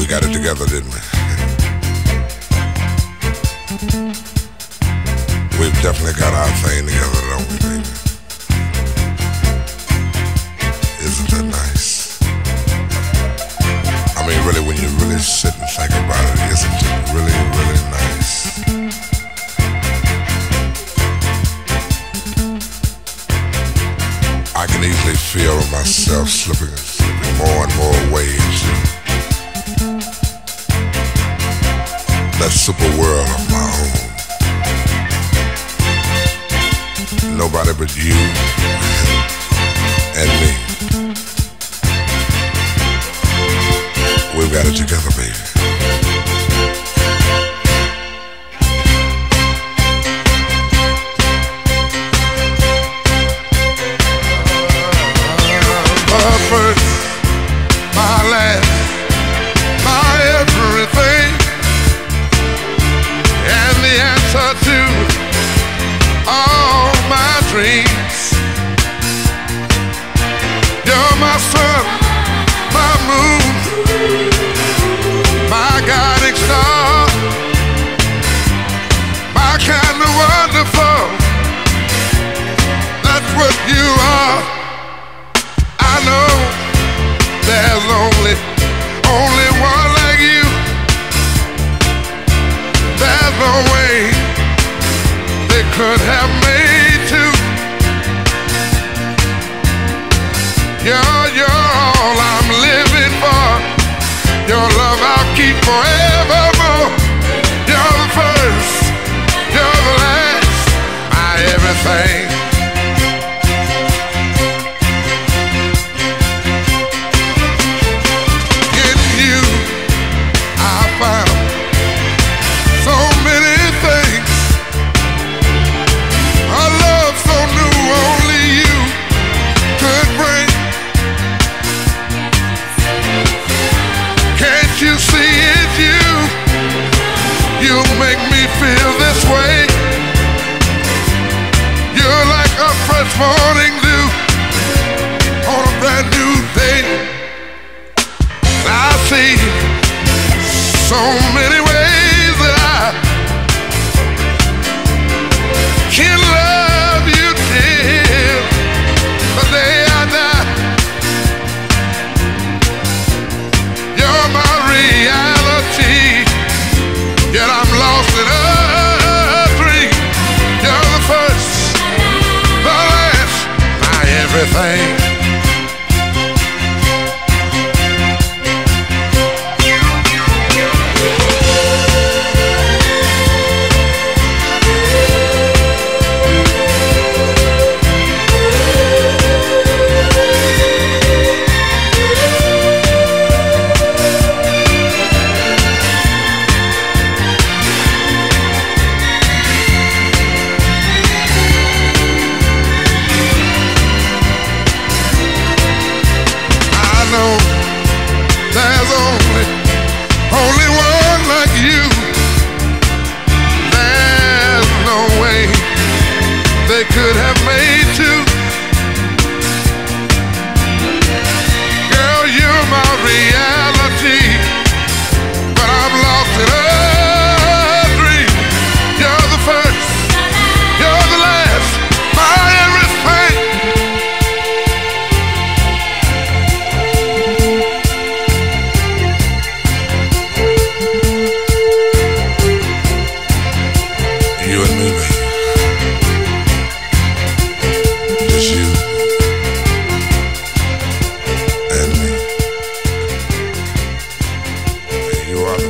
got it together, didn't we? We've definitely got our thing together, don't we, baby? Isn't that nice? I mean, really, when you really sit and think about it, isn't it really, really nice? I can easily feel myself slipping more and more away into that super world of my own. Nobody but you and me. We've got it together, baby. My first, my last, my everything, and the answer to all my dreams. You're my sun, my moon, my guiding star, my kind of wonderful. That's what you are. I know there's only one like you. There's no way they could have made two. You're all I'm living for. Your love I'll keep forevermore. You're the first, you're the last, my everything. You see it's you make me feel this way. You're like a fresh morning dew on a brand new day. I see so many ways that I can love you till the day I die. You're my reality, yet I'm lost in a dream. You're the first, the last, my everything. There's only one like you. There's no way they could have made two. Girl, you're my reality, but I'm lost in a dream. You're the first, you're the last, my everything. You and me, baby. Just you and me. You are the